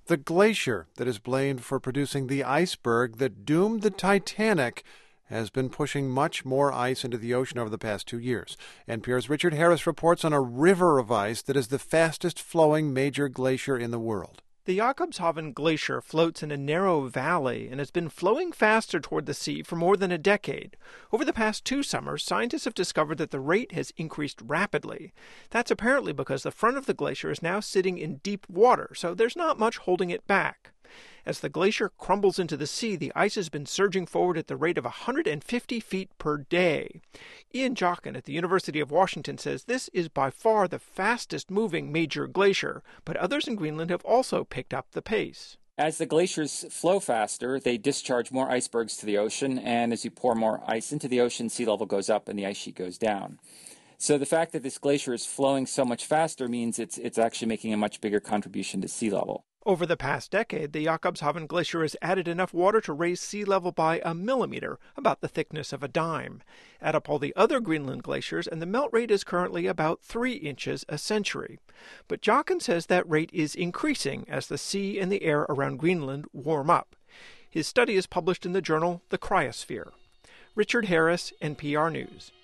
The glacier that is blamed for producing the iceberg that doomed the Titanic has been pushing much more ice into the ocean over the past 2 years. NPR's Richard Harris reports on a river of ice that is the fastest-flowing major glacier in the world. The Jakobshavn Glacier floats in a narrow valley and has been flowing faster toward the sea for more than a decade. Over the past 2 summers, scientists have discovered that the rate has increased rapidly. That's apparently because the front of the glacier is now sitting in deep water, so there's not much holding it back. As the glacier crumbles into the sea, the ice has been surging forward at the rate of 150 feet per day. Ian Jochen at the University of Washington says this is by far the fastest-moving major glacier, but others in Greenland have also picked up the pace. As the glaciers flow faster, they discharge more icebergs to the ocean, and as you pour more ice into the ocean, sea level goes up and the ice sheet goes down. So the fact that this glacier is flowing so much faster means it's actually making a much bigger contribution to sea level. Over the past decade, the Jakobshavn Glacier has added enough water to raise sea level by a millimeter, about the thickness of a dime. Add up all the other Greenland glaciers, and the melt rate is currently about 3 inches a century. But Jochen says that rate is increasing as the sea and the air around Greenland warm up. His study is published in the journal The Cryosphere. Richard Harris, NPR News.